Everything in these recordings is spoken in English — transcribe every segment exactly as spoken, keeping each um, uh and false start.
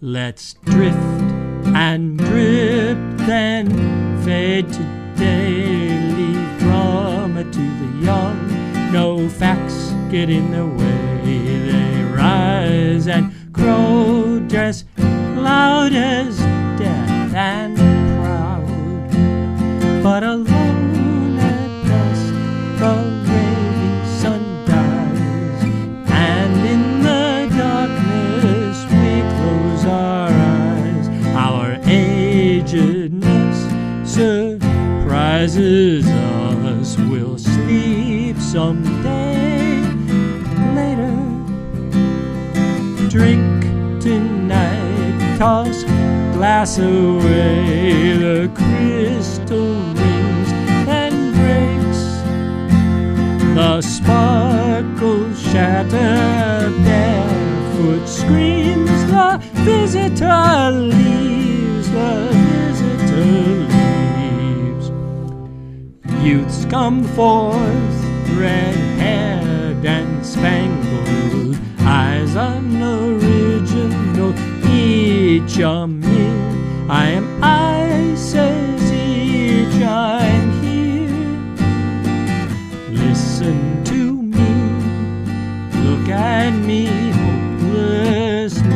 Let's drift and drip, then fade to daily drama to the young. No facts get in the way. They rise and grow, dress loud as death and proud. But alone at dusk, the raving sun dies, and in the darkness we close our eyes. Our agedness surprises us. We'll sleep someday later. Drink tonight, toss glass away. The crystal rings and breaks. The sparkles shatter. Barefoot screams. The visitor leaves. The visitor leaves. Youths come forth, red-haired and spangled, eyes unoriginal, each a mere. I am I, says each, I'm here. Listen to me, look at me hopelessly.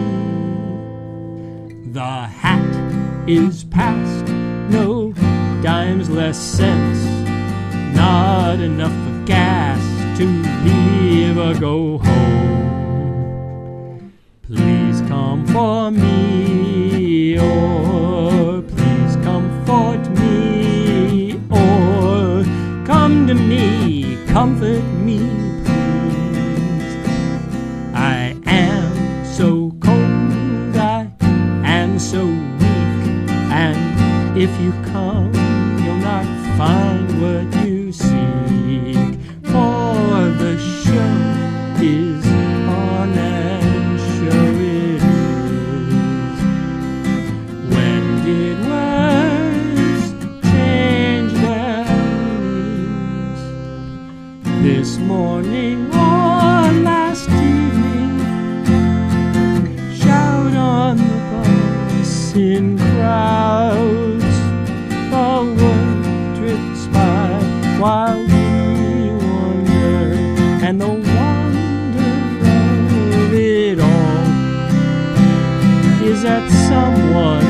The hat is past, no dimes less cents, not enough of gas to leave or go home. Please come for me, or please comfort me, or come to me, comfort me, please. I am so cold, I am so weak, and if you come, you'll not find what you seek, for the show is on and show it is. When did words change their leaves? This morning or last evening? Shout on the bus in crowds. The world drifts by while we wonder, and the wonder of it all is that someone